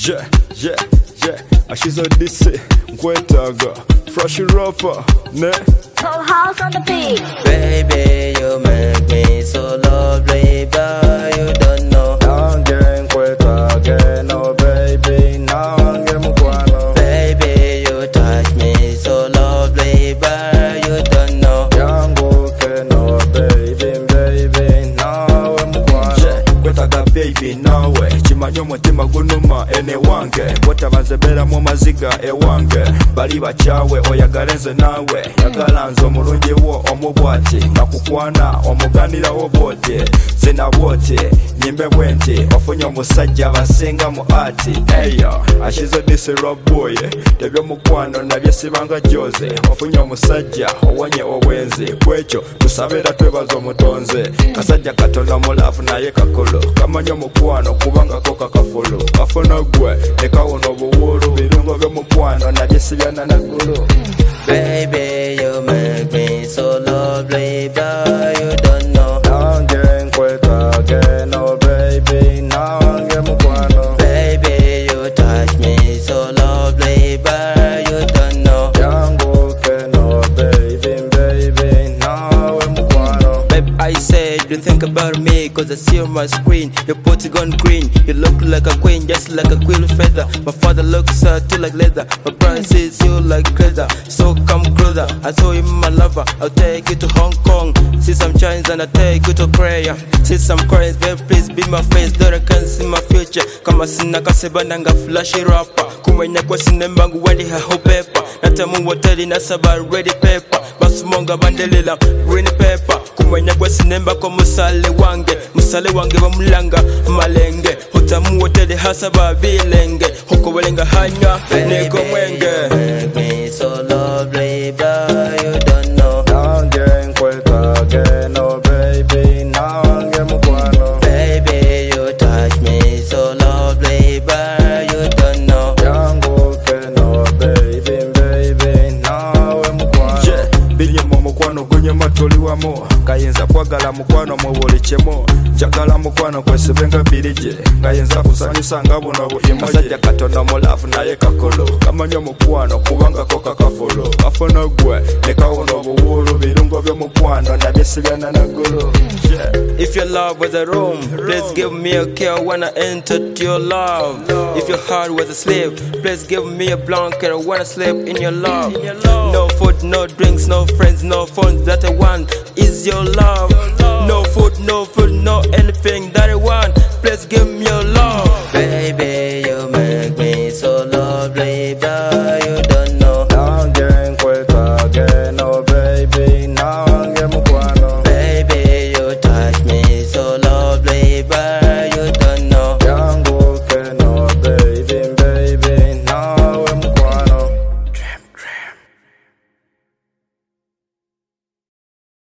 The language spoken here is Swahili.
Yeah, yeah, yeah. Ashizo DC, Nkwetaga, Fresh Rapper, ne? Whole house on the beat. Baby, you make me so lovely, but you don't know. Nange Nkwetaga, no baby, nange mukwano. Baby, you touch me so lovely, but you don't know. Yangu ke no baby, baby, nawe mukwano. Nkwetaga baby nawe, chimanyo mutima gunuma ene wange. Wetabaze bera mu maziga ewange. Bali bachawe oyagala nze nawe. Yagala nze omulungi wo omubwati. Nakukwana omuganira wo bote. Zina bote, nyimbe bwenti. Ofunye omusajja abasinga mu ati. Eyo, Ashizo DC Rob Boy. Tebyo mukwano nabye sibanga Jose. Ofunye omusajja owonye obwenzi. Kwekyo tusabira twebaza omutonze. Kasajja katono mulafu naye kakolo. Kamanyo mukwano kubanga ko kakafulu. Kafuna gwe nekawuno obuwulu. Birungo by'omukwano nabye sibyana naggulu. Baby, you make me so lovely, but you don't know. Nange Nkwetaga, no baby, nange mukwano. Baby, you touch me so lovely, but you don't know. Yangu ke no baby, baby, nawe mukwano. Babe, I said, don't think about me, cause I see on my screen. Your booty gone green, you look like a queen, just like a quill feather. My father looks at you like leather, my brother says you like leather. So come closer, I saw you my lover, I'll take you to Hong Kong. See some Chinese and I'll take you to prayer. See some coins, babe, please be my face, that I can see my future. Kama sina kasebandanga flashy rapper. Kumwenya kwa sinembangu wandi haho paper. Natamu wateli nasaba ready paper. Basumonga bandelela green paper. Kumwenya kwa sinemba kwa musale wange bamulanga malenge. Hotamu wateli hasaba bilenge. Hoko walenga hanya neko mwenge. Make me so lovely, but you don't know. Nange Nkwetaga, no baby, nange mukwano. Baby, you touch me so lovely, but you don't know. Yangu ke no baby, baby, nawe mukwano. Yeah, biri mu mukwano gunyuma tuliwamo. Kayinza kwagala mukwano mu buli kimu. Njagala mukwano kwesibenga birije. Kayinza kusanyusa nga buno buimoje. Kasajja katono mulafu naye kakolo. Kamanyo mukwano kubanga ko kakafulu. Kafuna gwe nekawuno obuwulu. Birungo by'omukwano nabye sibyana naggulu. Yeah. If your love was a room, please give me a key, I wanna enter to your love. If your heart was a slave, please give me a blanket, I wanna sleep in your love. No food, no drinks, no friends, no phones, that I want is your love. No food, no anything that I want, please give me your love. Baby,